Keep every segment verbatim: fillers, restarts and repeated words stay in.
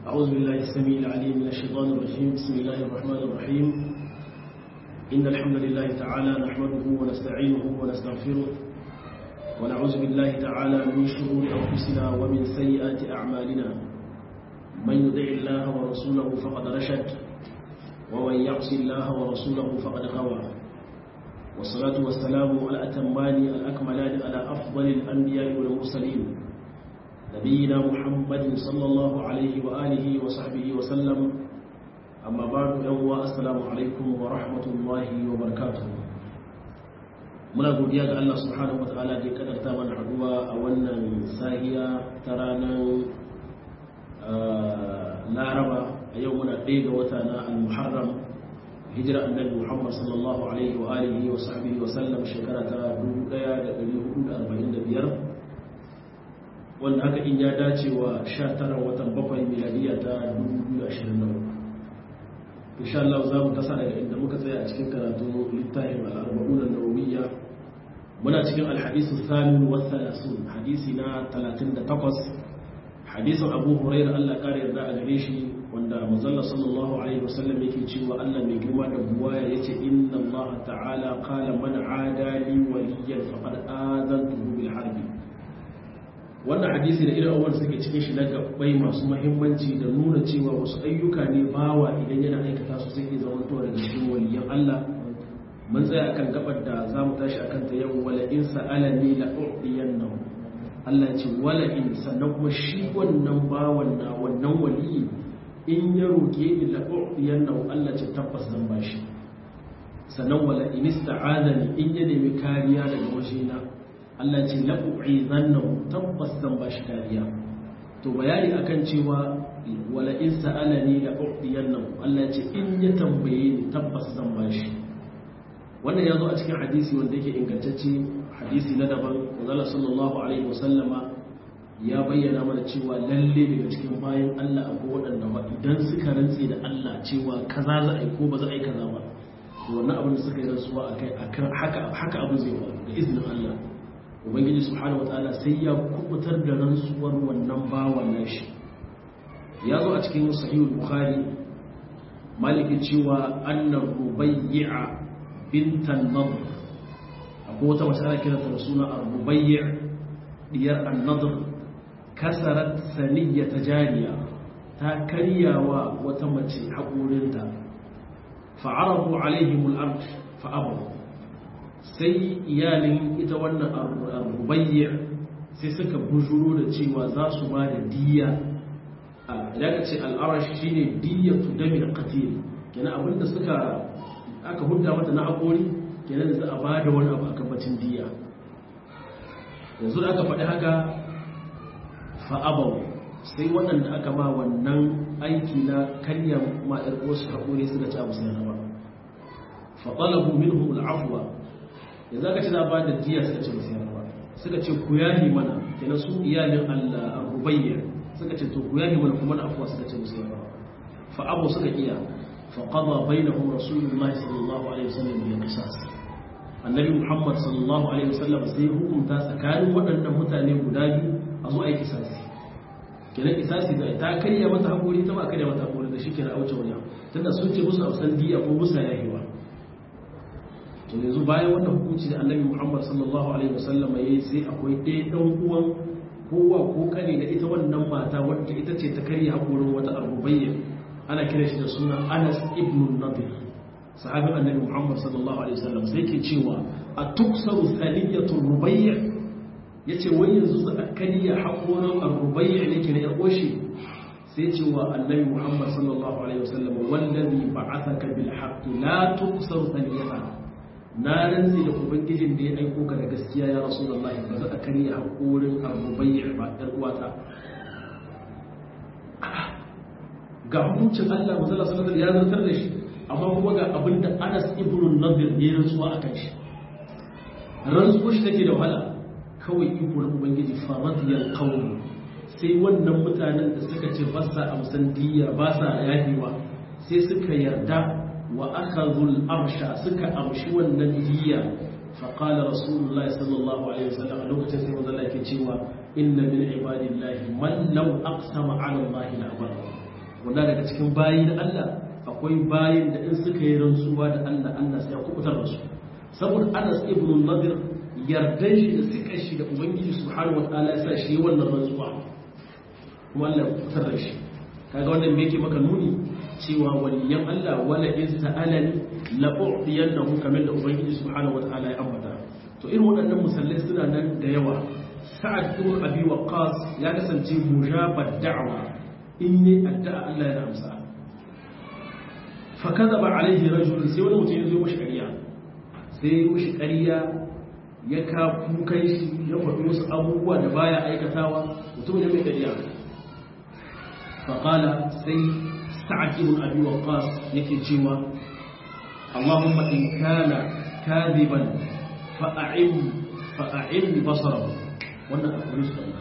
أعوذ بالله السميع العليم من الشيطان الرجيم. بسم الله الرحمن الرحيم. إن الحمد لله تعالى نحمده ونستعينه ونستغفره ونعوذ بالله تعالى من شرور أنفسنا ومن سيئات أعمالنا. من يطع الله ورسوله فقد رشد ومن يعص الله ورسوله فقد غوى. والصلاة والسلام على الأتمان الأكملان على أفضل الأنبياء والمرسلين نبينا محمد صلى الله عليه وآله وصحبه وسلم. أما بعد يوم السلام عليكم ورحمة الله وبركاته. muna godiya ga Allah subhanahu wataala da ya kadarta mana haduwa a wannan sahiya ta ranar Laraba. A yau muna ɗaya ga wata na al-Muharram, hijira annabi Muhammad sallallahu alaihi wa alihi wa sahbihi wa sallam shekara ta dubu ɗaya da ɗari hudu da arba'in da biyar, wanda haka in ya dace wa sha tara watan bakwai miladiya ta dubu biyu da ashirin da uku. Insha Allah za mu tasa daga inda muka tsaya a cikin karatu littafin al-arba'un an-nawawiyya. Muna cikin al-hadithu thamin wa thalathun, hadisi na talatin da takwas, hadisin Abu Hurairah Allah kare yarda a gare shi, wanda manzon sallallahu alaihi wasallam yake cewa Allah mai girma da buwaya yace inna Allah ta'ala qala man aada li waliyan faqad adantuhu bil harbi. Wannan hadisi da irin abubuwan suke cikin shi na gabbai masu muhimmanci da nuna cewa wasu ayyuka ne bawa idan yana aikata su suke zamantowa daga cikin waliyan Allah. Mun tsaya akan gabar da za mu tashi akan ta yau, wala in sa'alani la u'tiyannahu. Allah ce wala in, sannan kuma shi wannan bawan na wannan waliyi in ya roke ni la u'tiyannahu, Allah ce tabbas zan bashi. Sannan wala in ista'adani, in ya nemi kariya daga wajena, Allah ce la'u'izannahu, tabbas zan bashi kariya. To bayani akan cewa wala in sa'alani la'u'tiyannahu, Allah ce in ya tambaye ni tabbas zan bashi. Wannan yazo a cikin hadisi wanda yake ingantacce, hadisi na daban. Allah sallallahu alaihi wasallama ya bayyana mana cewa lalle daga cikin bayan Allah akwai waɗanda ba idan suka rantse da Allah cewa kaza za a yi ko ba za a yi kaza ba, to wannan abin da suka yi rantsuwa akai akan haka haka abin zai faru da izinin Allah. Ubangiji subhanahu wataala sai ya kubutar da rantsuwar wannan bawan nashi. Ya zo a cikin sahihul bukhari, maliki cewa annar rubayya bintan nadr, akwai wata mace ana kiranta da suna ar-rubayya diyar an-nadr, kasarat saniyata jariya, ta karyawa wata mace haƙorinta. fa'arabu alaihimul ard fa'abu, sai iyalin ita wannan rubayya sai suka bujuro da cewa za su ba da diya. idan ka ce al'arash shi ne diyatu damil qatil, kenan abinda suka aka hudda mata na haƙori, kenan da za a ba da wani abu akan bacin diya. yanzu da aka faɗi haka fa'abau, sai waɗanda aka ba wannan aiki na karya ma'ar wasu haƙori suka ci abu sai na ba. faɗalabu minhu al'afwa, yanzu aka ce za a ba da diya suka ce masu yarwa, suka ce ku yahi mana, kenan su iyalin al-rubayya suka ce to ku yahi mana kuma na afuwa suka ce masu yarwa. fa'abu suka iya, faƙada bainahum rasulullahi sallallahu alaihi wasallam bil qisas. annabi muhammad sallallahu alaihi wasallam sai hukunta tsakanin waɗannan mutane guda biyu a zo ayi kisasi. kenan kisasi da ta karya mata hakuri, ta ba karya mata hakuri, da shi kenan a wuce wajen, tunda sun ce musu ausan diya ko musa yahiwa. to yanzu bayan wannan hukunci da annabi muhammad sallallahu alaihi wasallam yayi, sai akwai ɗaya ɗan uwan kowa ko kane da ita wannan mata wadda ita ce ta karya hakurin wata rubayya, ana kira shi da suna Anas ibn Nadir, sahabin annabi muhammad sallallahu alaihi wasallam. sai ke cewa a tuksaru thaniyatu rubayya, yace wai yanzu za a karya hakurin rubayya ne ke na yakoshi. sai cewa annabi muhammad sallallahu alaihi wasallam wallazi ba'athaka bil haqqi la tuksaru thaniyata, na rantsi da ubangijin da ya aiko ka da gaskiya ya rasulullahi, ba za a karya haƙorin rubayya ba, ɗan uwata. ga hukuncin Allah manzala sallallahu ya zartar da shi, amma kuma ga abin da Anas ibn Nadir ya rantsuwa akan shi. rantsuwa shi take da wahala, kawai iko na ubangiji faradiyal qawm, sai wannan mutanen da suka ce ba sa amsan diya, ba sa yahiwa, sai suka yarda wa akhadhul arsha, suka amshi wannan diya. فقال رسول الله صلى الله عليه وسلم a lokacin sai manzo Allah yake cewa inna min ibadillahi man law aqsama ala Allah la barra, wanda daga cikin bayi na Allah akwai bayin da in suka yi rantsuwa da Allah Allah sai ya kubutar da su saboda Anas ibn Nadir yardan shi da suka shi da Ubangiji subhanahu wataala ya sa shi wannan rantsuwa kuma Allah ya kubutar da shi kaga wannan me yake maka nuni cewa waliyan Allah wala in sa'alani la u'tiyannahu kamar da Ubangiji subhanahu wataala ya ambata to irin waɗannan musallai suna nan da yawa Sa'ad ibn Abi Waqqas ya kasance mujabad da'wa in ne addu'a Allah ya amsa fa kadaba alaihi rajul sai wani mutum ya zo mishi ƙarya sai mishi ƙarya ya ka kukan shi ya faɗi wasu abubuwa da baya aikatawa mutum ne mai ƙarya fa qala sai Sa'ad ibn Abi Waqqas yake cewa Allahumma in kana kadiban fa'a'im fa'a'im basarahu wannan akwai su Allah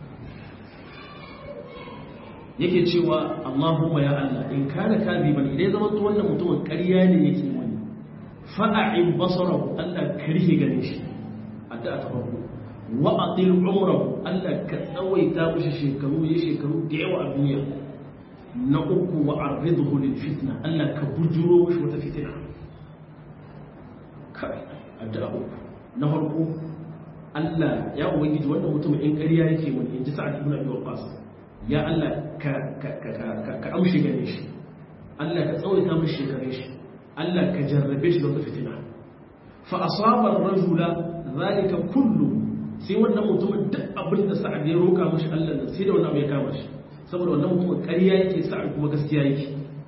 yake cewa Allahumma ya Allah in kana kadiban idan zaman to wannan mutumin ƙarya ne yake wani fa'a'im basarahu Allah karihe gane shi addu'a ta farko wa atil umrahu Allah ka tsawaita mishi shekaru ya shekaru da yawa a duniya na uku wa arridhu lil fitna Allah ka bujuro mishi wata fitina kai addu'a uku na farko Allah ya ubangiji wannan mutum in ƙarya yake wani in ji Sa'ad ibn Abi Waqqas ya Allah ka ka ka ka amshi gane shi Allah ka tsawaita mishi shekarun shi Allah ka jarrabe shi da wata fitina fa asaba ar-rajula zalika kullu sai wannan mutumin duk abin da Sa'ad ya roka mishi Allah da sai da wannan abu ya kama shi saboda wannan mutumin ƙarya yake Sa'ad kuma gaskiya yake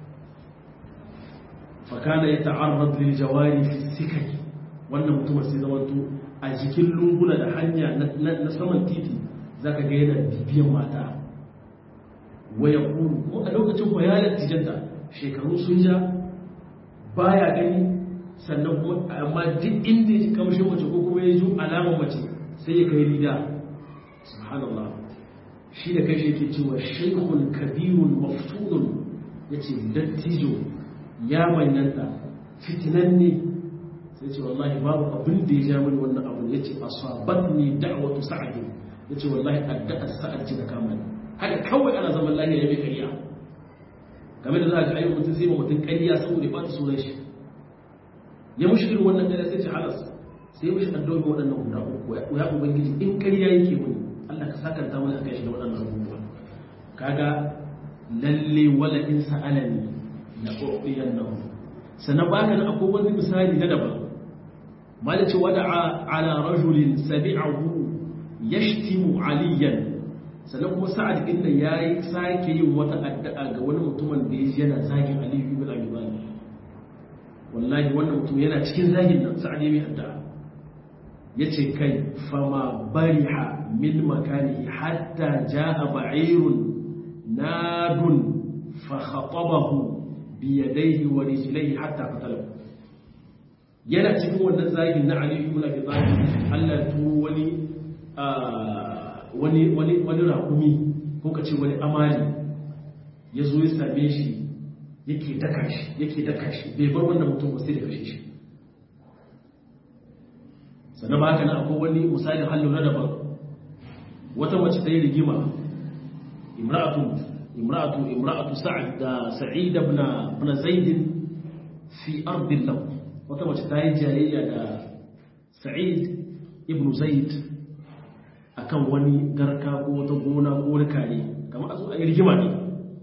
fa kana yata'arrad lil jawari fi sikay wannan mutumin sai zamanto a jikin lunguna da hanya na saman titi za ka ga yana bibiyan mata waya kuru ko a lokacin bayanar tijanta shekaru sun ja baya gani sannan kuma amma duk inda ya ji kamshin mace ko kuma ya ji alamar mace sai ya kai rida subhanallah shi da kai shi ke cewa shaykhun kabirun maftunun yace dattijo ya manyanta fitinanne sai ce wallahi babu abin da ya ja mini wannan abu ya ce asabatni da'watu sa'ad ya ce wallahi addu'a sa'ad ji da kama ni haka kawai ana zaman lafiya ya bai kariya game da za ka ayyuka mutum sai ba mutum kariya saboda ba ta sunan shi ya mushi irin wannan kariya sai ce halas sai ya mushi addu'a waɗannan guda uku ya ubangiji in kariya yake muni Allah ka sakanta mana akan shi da waɗannan abubuwa kaga lalle wala in sa'alani la u'tiyannahu sannan baka da akwai wani misali na daban مالك ودعا على رجل سمعه يشتم عليا sannan kuma sa'ad inda yayi sake yin wata addu'a ga wani mutumin da yaji yana zagin Ali ibn Abi Talib wallahi wannan mutum yana cikin zagin nan sa'ad yayi addu'a yace kai fama bariha min makani hatta jaa ba'irun nadun fa khatabahu bi yadayhi wa rijlihi hatta qatalahu yana cikin wannan zagin na Ali ibn Abi Talib Allah tu wani wani wani wani rakumi ko kace wani amali yazo ya same shi yake daka shi yake daka shi bai bar wannan mutum ba sai da kashe shi sannan ba haka nan akwai wani misalin hallo na daban wata mace ta yi rigima imra'atu imra'atu imra'atu sa'd da sa'id ibn ibn zaid fi ardi lahu wata mace ta yi jayayya da sa'id ibn zaid akan wani garka ko wata gona ko wani kare kamar a zo a yi rigima ne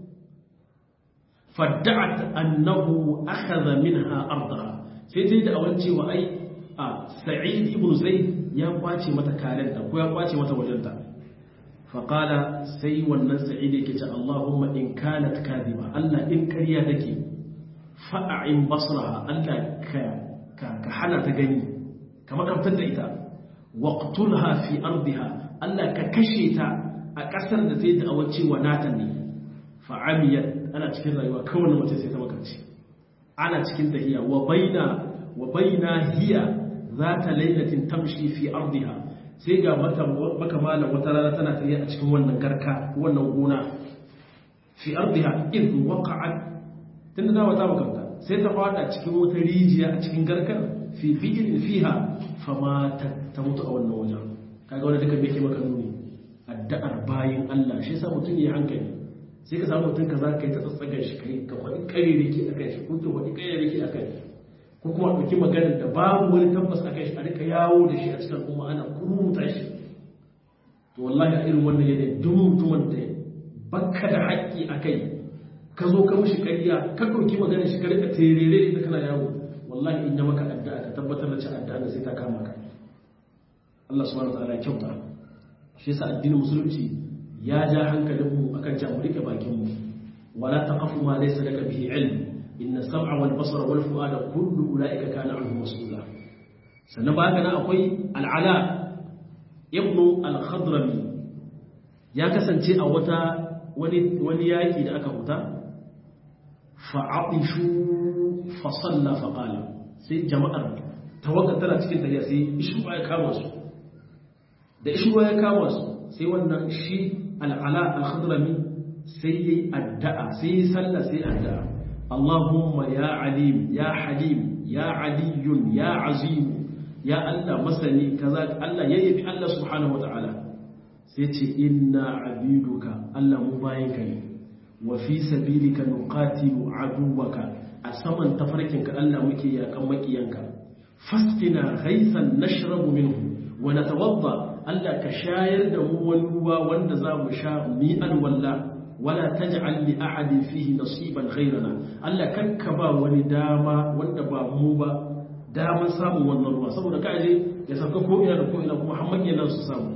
fadda'at annahu akhadha minha ardaha sai ta yi da awan cewa ai a sa'id ibn zaid ya kwace mata karenta ko ya kwace mata wajenta faqala sai wannan sa'id yake ce Allahumma in kanat kadhiba Allah in kariya take fa'a'in basraha Allah ka ka hana ta gani kamar kamtar da ita waqtulha fi ardiha Allah ka kashe ta a kasar da sai da awace wa nata ne fa'amiyat ana cikin rayuwa kawai mace sai ta makarci ana cikin tahiya wa baina wa baina hiya zata lailatin tamshi fi ardiha sai ga mata makamala wata rana tana tafiya a cikin wannan garka wannan gona fi ardiha idh waqa'at tunda dawa ta makamta sai ta fada cikin wata rijiya a cikin garkar fi bi'in fiha fama ta mutu a wannan wajen kaga wanda duka bai ke maka nuni addu'ar bayin Allah shi yasa mutum ya hankali sai ka samu mutum kaza kai ta tsatsagar shi kai ka faɗi kare da ke akan shi ko ka faɗi kare da ke akan shi ko kuma ɗauki maganar da babu wani tabbas akan shi a rika yawo da shi a cikin al'umma ana kuruta shi to wallahi a irin wannan yanayi duk mutumin da baka da haƙƙi a kai ka zo ka mushi ƙarya ka ɗauki maganar shi ka rika terere ita kana yawo wallahi in ya maka addu'a ka tabbatar da cewa addu'a sai ta kama ka Allah subhanahu wa ta'ala ya kyauta shi yasa addinin musulunci ya ja hankalin mu akan cewa mu rike bakin mu wala taqafu ma laysa laka bihi ilm inna sam'a wal basara wal fu'ada kullu ulaika kana anhu mas'ula sannan ba haka nan akwai al'ala ibnu al-khadrami ya kasance a wata wani wani yaki da aka huta fa'atishu fa salla fa qala sai jama'ar tawakkal tana cikin tafiya sai ishu ya kama su da ishu ya kama su sai wannan shi al'ala al-khadrami sai yayi addu'a sai yi sallah sai addu'a Allahumma ya alim ya halim ya aliyun ya azim ya Allah masani kaza Allah yayyabi Allah subhanahu wataala sai ce inna abiduka Allah mu bayin ka ne wa fi sabilika nuqatilu aduwaka a saman tafarkinka Allah muke yakan makiyanka fasqina ghaythan nashrabu minhu wa natawadda Allah ka shayar da mu wani ruwa wanda za mu sha mi alwalla wala taj'al li ahadin fihi nasiban ghayrana Allah kakka ba wani dama wanda ba mu ba daman samun wannan ruwa saboda kaje ya sauka ko ina da ko ina kuma Muhammad yana su samu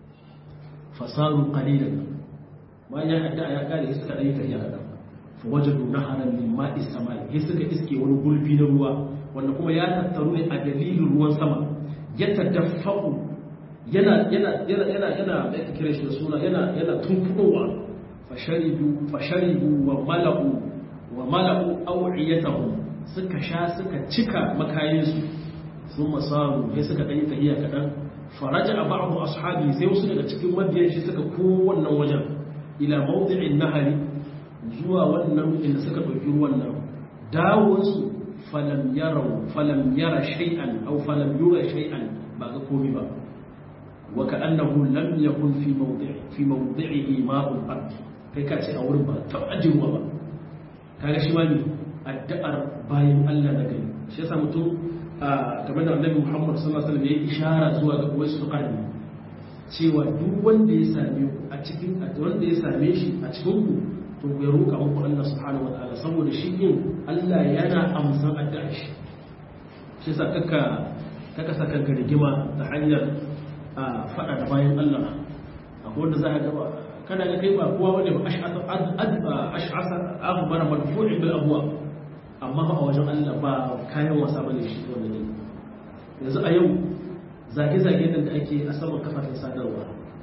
fasaru qalilan ma ya hadda ya kare iska dai ta ya kada fa wajadu naharan min ma'i samai sai suka iske wani gulbi na ruwa wanda kuma ya tattaru ne a dalilin ruwan sama ya tadaffaqu yana yana yana yana yana da kire shi da suna yana yana tunkudowa fasharibu fasharibu wa mala'u wa mala'u aw'iyatahum suka sha suka cika makayinsu sun masaru sai suka ɗanyi tahiya kaɗan faraja a ba'abu ashabi sai wasu daga cikin mabiyan shi suka komo wannan wajen ila mawdi'in nahari zuwa wannan inda suka ɗauki ruwan nan dawowarsu falam yarau falam yara shay'an aw falam yura shay'an ba ga komai ba wa ka'annahu lam yakun fi mawdi'i fi mawdi'ihi ma'ul ard kai ka ce a wurin ba ta ajin ba kaga shi ma ne addu'ar bayan Allah na gari shi yasa mutum game da Annabi Muhammad sallallahu alaihi wasallam ya ishara zuwa ga wasu qarni cewa duk wanda ya same ku a cikin wanda ya same shi a cikin ku to ya roƙa muku Allah subhanahu wataala saboda shi din Allah yana amsan addu'ar shi shi yasa kaka kaka saka kanka rigima ta hanyar fada da bayan Allah akwai wanda za ka ga kana ga kai ba kowa wanda ba ash'asa ash'asa aghbara madfu'in bil abwa amma a wajen Allah ba kayan wasa bane shi wannan ne yanzu a yau zage-zage nan da ake a saman kafafen sadarwa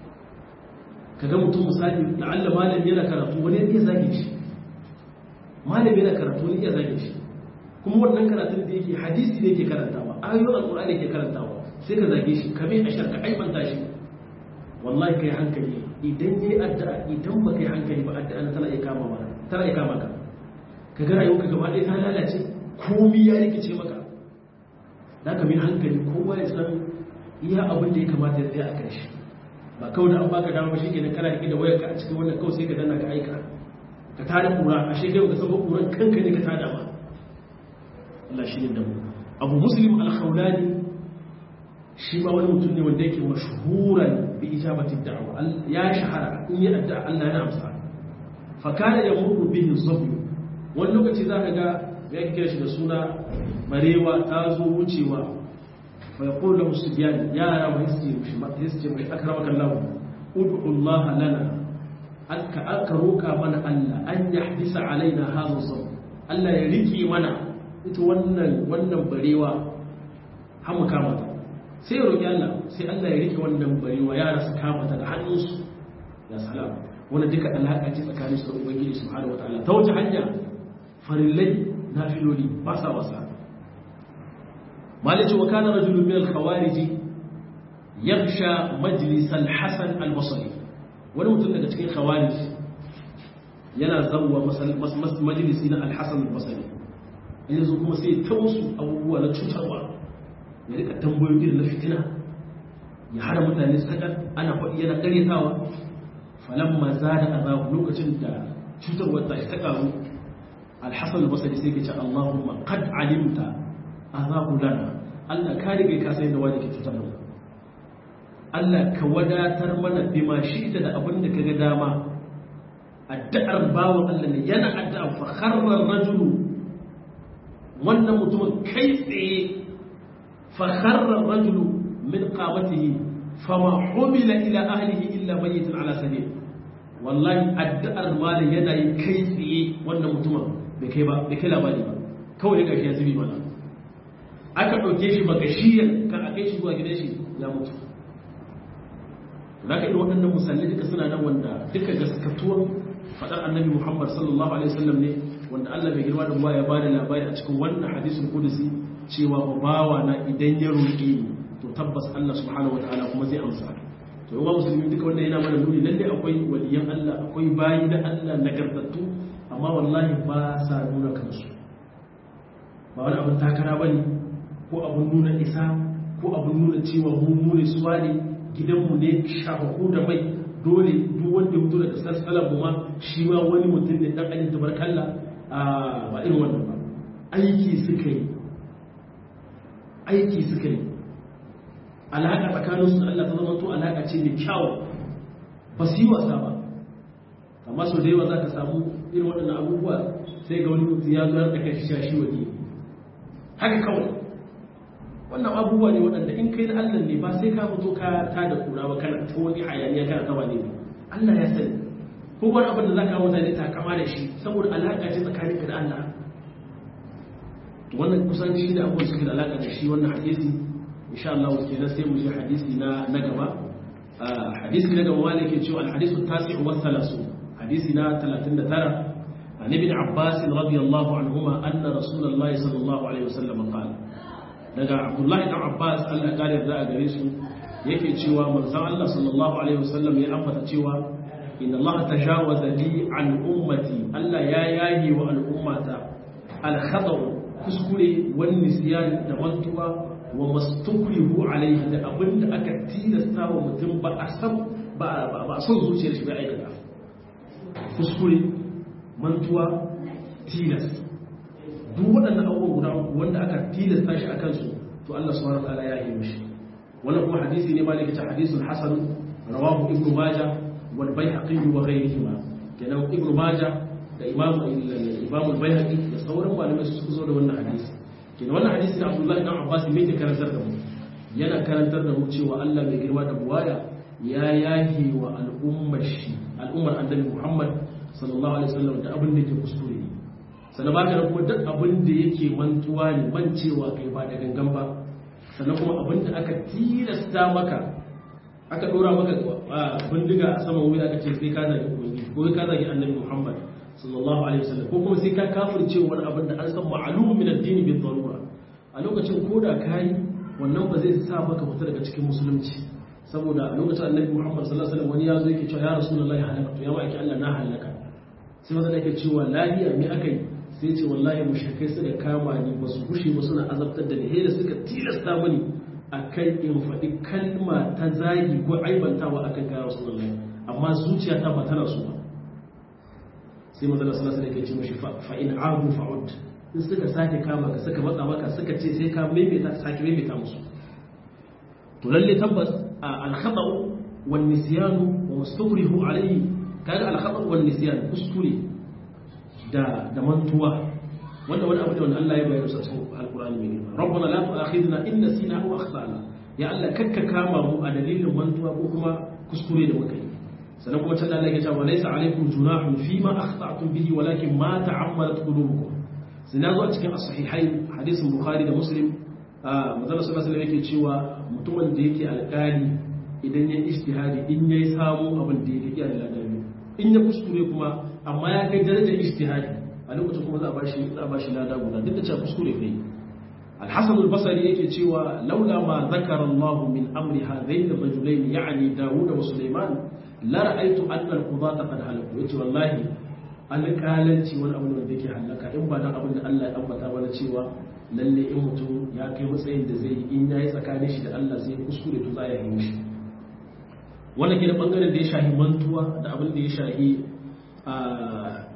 kaga mutum misali da Allah malami yana karatu wani ya zage shi malami yana karatu wani ya zage shi kuma wannan karatun da yake hadisi ne yake karantawa ayoyin alqur'ani yake karantawa sai ka zage shi kame a sharka aibanta shi wallahi kai hankali idan yayi addu'a idan ba kai hankali ba addu'a tana iya kama ba tana iya kama ka ka ga rayuwarka gaba ɗaya ta lalace komai ya rikice maka da ka mai hankali kowa ya san iya abin da ya kamata ya tsaya a kan shi ba kawai da an baka dama shi kenan kana riƙe da wayarka a cikin wannan kawai sai ka danna ka aika ka tada kura a shi kai ka saba kuran kanka ne ka tada ma Allah shi ne da mu Abu Muslim al-Khawlani shi ma wani mutum ne wanda yake mashhuran bi ijabati da'wa ya shahara in yi addu'a Allah ya amsa fa kana yamurru bihi zabi wani lokaci za ka ga ya kira shi da suna barewa ta zo wucewa fa yaqulu lahu sibyan yara wa hisji hisji mai akramaka Allah ud'u Allah lana aka aka roka mana Allah an yahdisa alaina hadha zab Allah ya riki mana ita wannan wannan barewa hamu kama ta sai roki Allah sai Allah ya riki wannan barewa yara su kama ta da hannunsu ya salam wannan duka alaka ce tsakanin su da ubangiji subhanahu wataala ta wace hanya farillai na filoli ba sa wasa malice wa kana rajulun min al-khawarij yakhsha majlis al-hasan al-basri wani mutum daga cikin khawarij yana zawwa majalisi na al-hasan al-basri yanzu kuma sai ta musu abubuwa na cutarwa ya rika tambayoyi na fitina ya hada mutane sakar ana faɗi yana karyatawa falamma zada azabu lokacin da cutarwar ta ta karu al-hasan al-basri sai ke ce Allahumma qad alimta azabu lana Allah ka rige ka sai da wani ke cutar mu Allah ka wadatar mana bima shi'ta da abin da kaga dama addu'ar bawon Allah ne yana addu'a fa kharra ar-rajulu wannan mutumin kai tsaye fa kharra ar-rajulu min qamatihi fama humila ila ahlihi illa mayyitun ala sabil wallahi addu'ar malin yana yi kai tsaye wannan mutumin bai kai ba bai kai labari ba kawai ga shi ya zubi mana aka dauke shi baka shiyan kan a kai shi zuwa gidan shi ya mutu zaka irin waɗannan musallai duka suna nan wanda duka gaskatuwar fadar annabi Muhammad sallallahu alaihi wasallam ne wanda Allah bai girma da ruwa ya bada labari a cikin wannan hadisul qudusi cewa bawa na idan ya roƙe ni to tabbas Allah subhanahu wataala kuma zai amsa to yawa musulmi duka wanda yana mana nuni lalle akwai waliyan Allah akwai bayi da Allah nagartattu amma wallahi ba sa nuna kansu ba wani abin takara bane ko abin nuna isa ko abin nuna cewa mu mu ne suwa ne gidanmu ne shafaku da mai dole duk wanda ya mutu daga sassalar mu ma shi ma wani mutum ne dan ajin tabarkalla a ba irin wannan ba aiki suka yi aiki suka yi alaƙa tsakanin su da Allah ta zama to alaƙa ce mai kyau ba su yi wasa ba amma sau da yawa za ka samu irin waɗannan abubuwa sai ga wani mutum ya zo da kai shi waje haka kawai wannan abubuwa ne waɗanda in kai na Allah ne ba sai ka fito ka ta da kura ba kana ta wani hayaniya kana ta wane ne Allah ya sani ko wani abin da za ka mutane ta kama da shi saboda alaƙa ce tsakaninka da Allah wannan kusanci da abubuwan suke da alaƙa da shi wannan hadisi insha Allah kenan sai mu ji hadisi na na gaba hadisi na gaba wanda yake cewa al-hadisu tasi'u wa thalathun hadisi na talatin da tara an ibn Abbas radiyallahu anhuma anna Rasulullah sallallahu alaihi wasallam qala daga Abdullah ibn Abbas Allah ya kare da gare su yake cewa manzon Allah sallallahu alaihi wasallam ya ambata cewa inna Allah tajawaza li an ummati Allah ya yayi wa al-ummata al-khata' kuskure wani nisyan da mantuwa wa mastukrihu alaihi da abinda aka tilasta wa mutum ba a san ba ba son zuciyar shi bai aikata kuskure mantuwa tilas duk waɗannan abubuwa guda uku wanda aka tilasta shi akan su to Allah subhanahu wa ta'ala ya yi mishi wannan kuma hadisi ne malaka ta hadisul hasan rawahu ibnu majah wal baihaqi wa ghayrihima kenan ibnu majah da imamu imamu al-baihaqi da sauran malamai su zo da wannan hadisi kenan wannan hadisi da Abdullah ibn Abbas me yake karantar da mu yana karantar da mu cewa Allah mai girma da buwaya ya yahi wa al'ummar shi al'ummar annabi Muhammad sallallahu alaihi wasallam da abin da yake kuskure ne sannan ba ka kuma duk abin da yake mantuwa ne mancewa kai ba da gangan ba sannan kuma abin da aka tilasta maka aka dora maka bindiga a saman wuya aka ce sai ka zagi ubangiji ko ka zagi annabi Muhammad sallallahu alaihi wasallam ko kuma sai ka kafirce wani abin da an san ma'lumu min ad-din bi darura a lokacin koda kai wannan ba zai sa maka fita daga cikin musulunci saboda a lokacin annabi Muhammad sallallahu alaihi wasallam wani yazo yake cewa ya rasulullahi halakatu ya ma'aki Allah na halaka sai wanda yake cewa lahiya me akai sai ce wallahi mushrikai suka kama ni ba su gushe ba suna azabtar da ni da suka tilasta mani akan in faɗi kalma ta zagi ko aibantawa akan ga rasulullahi amma zuciyata ba tana so ba sai manzon sallallahu alaihi wasallam yake ce mishi fa in abu fa'ud in suka sake kama ka suka matsa maka suka ce sai ka maimaita sake maimaita musu to lalle tabbas al-khata' wan nisyan wa mustakrihu alayhi kaga al-khata' wan nisyan kuskure da da mantuwa wanda wani abu ne wanda Allah ya bayar sa cikin al-Qur'ani mai girma rabbana la tu'akhidna in nasina aw akhtana ya Allah kakka kama mu a dalilin mantuwa ko kuma kuskure da muka yi sannan kuma can Allah ya ce wa laysa alaykum junahun fima akhta'tum bihi walakin ma ta'ammadat qulubukum sina zo a cikin as-sahihain hadisin Bukhari da Muslim manzon sallallahu alaihi yake cewa mutumin da yake alƙali idan ya ijtihadi in yayi samu abin da yake iya da ladabi in ya kuskure kuma amma ya kai darajar ijtihadi a lokacin kuma za a bashi za a bashi lada guda duk da cewa kuskure kai al-Hasan al-Basri yake cewa laula ma zakara Allah min amri hadain ar-rajulain ya'ni Dawud wa Sulaiman la ra'aytu anna al-qudata qad halaku yace wallahi alƙalanci wani abu da yake halaka in ba dan abin da Allah ya ambata ba na cewa lalle in mutum ya kai matsayin da zai yi in yayi tsakanin shi da Allah sai kuskure to za ya yi shi wannan ke da bangaren da ya shahi mantuwa da abin da ya shahi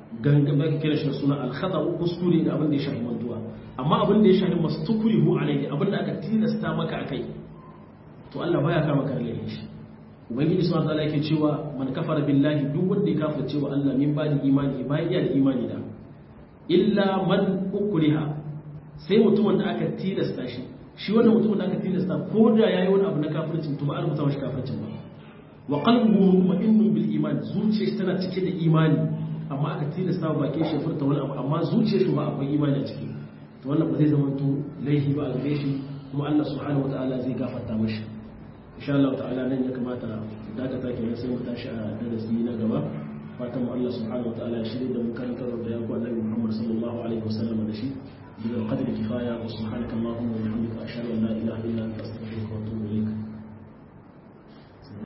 gangan da kira shi suna al-khata kuskure da abin da ya shafi mantuwa amma abin da ya shafi mastukrihu alayhi abin da aka tilasta maka akai to Allah baya kama ka lalle shi ubangiji subhanahu wa ta'ala yake cewa man kafara billahi duk wanda ya kafirce wa Allah min ba da imani bayan ya da imani da illa man ukriha sai mutumin da aka tilasta shi shi wannan mutumin da aka tilasta ko da yayi wani abu na kafircin to ba a rubuta mashi kafircin ba wa qalbuhu mutma'innun bil iman zuciyarsa tana cike da imani amma aka tilasta ba bakin shi furta wani abu amma zuciyar shi ba akwai imani a ciki to wannan ba zai zama to laifi ba a gare shi kuma Allah subhanahu wataala zai gafarta mashi insha Allah ta'ala nan ya kamata daga take ne sai mu tashi a darasi na gaba fatan mu Allah subhanahu wataala ya shirye da mu karantar da ya ku Annabi Muhammad sallallahu alaihi wasallam da shi bil qadri kifaya wa subhanaka allahumma wa bihamdika ashhadu an la ilaha illa anta astaghfiruka wa atubu ilaik